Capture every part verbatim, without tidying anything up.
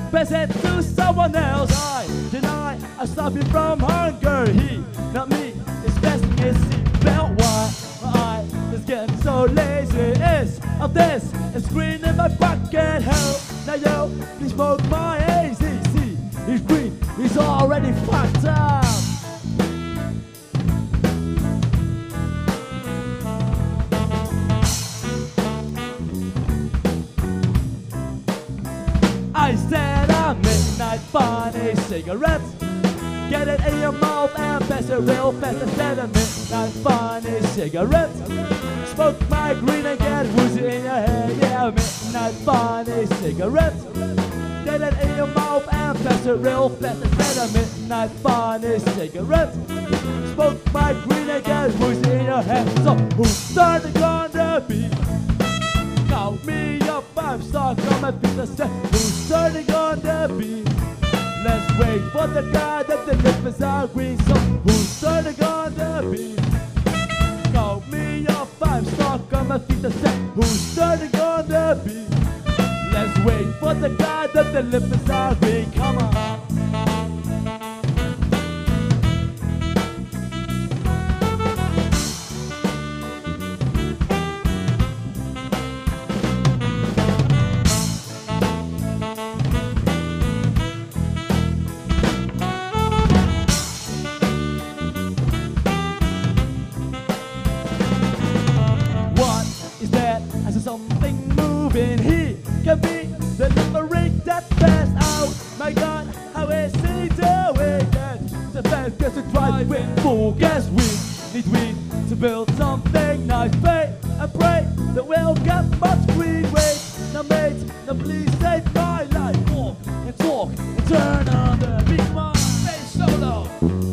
pass it to someone else. I deny I stop him from hunger. He, not me, is passing his seatbelt. Why my eye is getting so lazy? Is of this is green in my pocket. Help now, yo, please smoke my A Z C. He's green, he's already fucked up. I said a midnight funny cigarette. Get it in your mouth and pass it real fast. I said a midnight funny cigarette. Smoke my green and get woozy in your head. Yeah, midnight funny cigarette. Get it in your mouth and pass it real fast. I said a midnight funny cigarette. Smoke my green and get woozy in your head. So who's starting on the beat? Call me up, I'm stuck on my feet. I said, who's starting on the beat? Let's wait for the guy that the lips are green. So who's starting on the beat? Call me up, I'm stuck on my feet. I said, who's starting on the beat? Let's wait for the guy that the lips are green. Come on. Something moving, he can be delivering that fast. Oh my God, how is he doing that? The fast gets to drive with full gas. We need weed to build something nice. Pray and pray that we'll get much green. Wait, now mate, now please save my life. Walk and talk and turn on the beat. Come on, bass solo.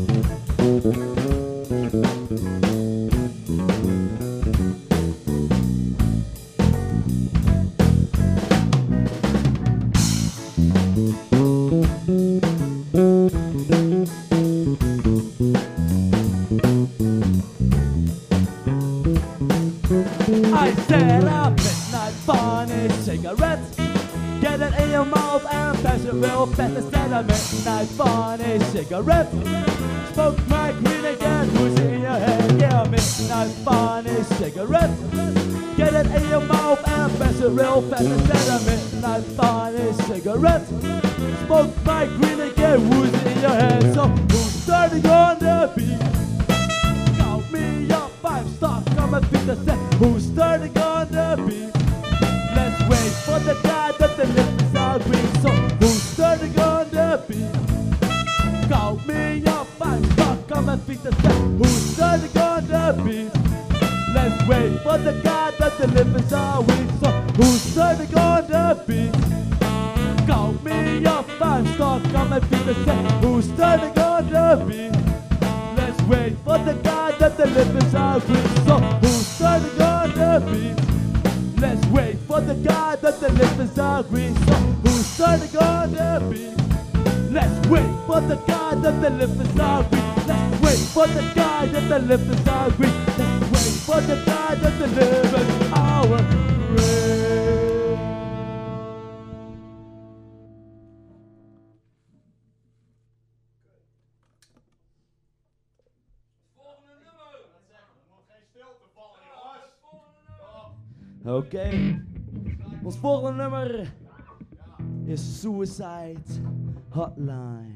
I said a midnight funny cigarette. Get it in your mouth and pass it real fast. I said a midnight funny cigarette. Smoke my green and get woozy in your head. Yeah, midnight funny cigarette. Get it in your mouth and pass it real fast. I said a midnight funny cigarette. Smoke my green and get woozy in your head. So who's starting on the beat? Call me up, I'm stuck on my feet. I said, who's starting on the beat? Let's wait for the guy that the lips are green. So who's starting on the beat? Call me up, I'm stuck on my feet. I said, who's starting on the beat? Let's wait for the guy that the lips are weak. So who's starting on the beat? Call me up, I'm stuck on my feet. I said, who's starting on the beat? Let's wait for the guy that the lips are green. So who's starting on the beat? Let's wait for the guy that the lips are green. So who's starting on the beat? Let's wait for the guy that the lips are green. Let's wait for the guy that the lips are green. Let's wait for the guy that the lips are green. Oké, okay. Ons volgende nummer is Suicide Hotline.